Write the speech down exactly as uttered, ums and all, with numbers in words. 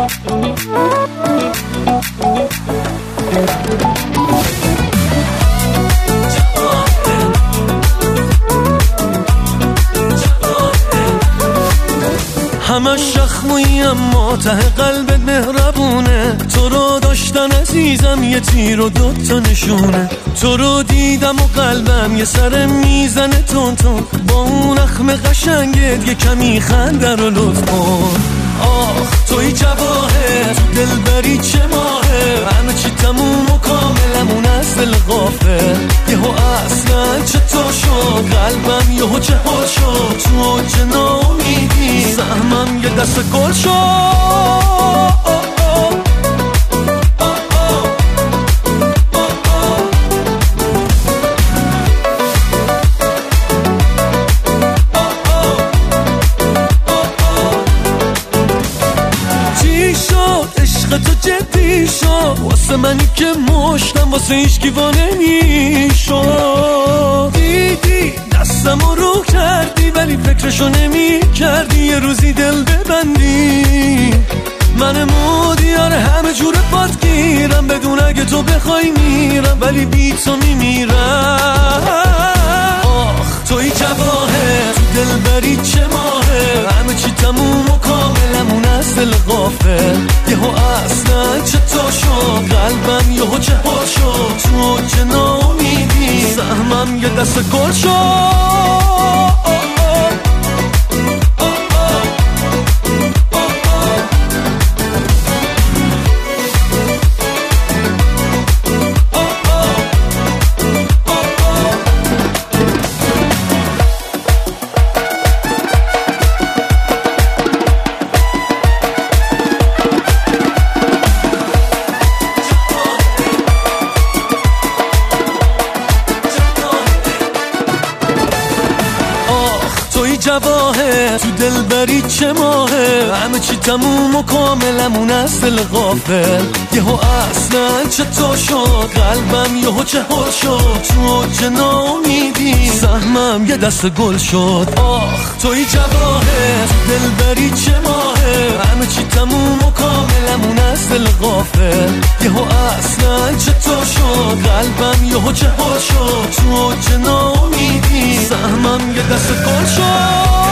همش شخمویی اما ته قلبت مهربونه، تو رو داشتن عزیزم یه تیر و دوتا نشونه، تو رو دیدم و قلبم یه سر میزنه تون تون، با اون اخم قشنگت یه کمی خنده رو لطف کن. آخ توی جواهر تو دلبری چه ماهه، همه چی تموم و کاملمون از دل غافل، یهو اصلا چطور شد قلبم یهو چه حال شد، تو چه ناامیدی سهمم یه دست گل شد. تو جدی شد واسه منی که مشتم واسه هیچ گیوا نمیشد، دیدی دستمو رو کردی ولی فکرشو نمی کردی یه روزی دل ببندی، من مودیار همه جور پات گیرم بدون اگه تو بخوای میرم ولی بی تو میمیرم. آخ توی جواهر تو دلبری چه ماهه، همه چی تموم و کاملمون از دل غافل، یهو اصلا چطور شد قلبم یهو چه حال شد، تو چه ناامیدی سهمم یه دست گل شد. جواهر تو دلبری چه ماهه، همه چی تموم و کاملمون از دل غافل، یهو اصلا چطور شد قلبم یهو چه حال شد، تو چه ناامیدی سهمم یه دست گل شد. آخ توی جواهر تو دلبری چه ماهه، همه چی تموم و کاملمون از دل غافل، یهو اصلا چطور شد قلبم یهو چه حال شد، تو چه ناامیدی سهمم یه دست گل شد.